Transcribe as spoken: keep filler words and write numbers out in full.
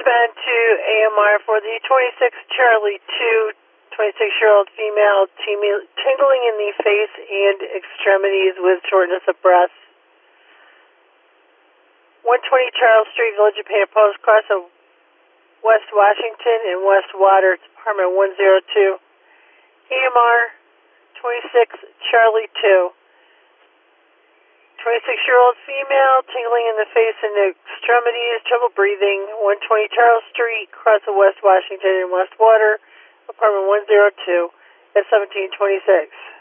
respond to A M R for the twenty-six Charlie two, twenty-six-year-old female, tingling in the face and extremities with shortness of breath. one twenty Charles Street, Village of Painted Post, cross of West Washington and West Water, Department one oh two. A M R twenty-six Charlie two. twenty-six-year-old female, tingling in the face and extremities, trouble breathing, one twenty Charles Street, cross of West Washington and West Water, apartment one oh two, at seventeen twenty-six.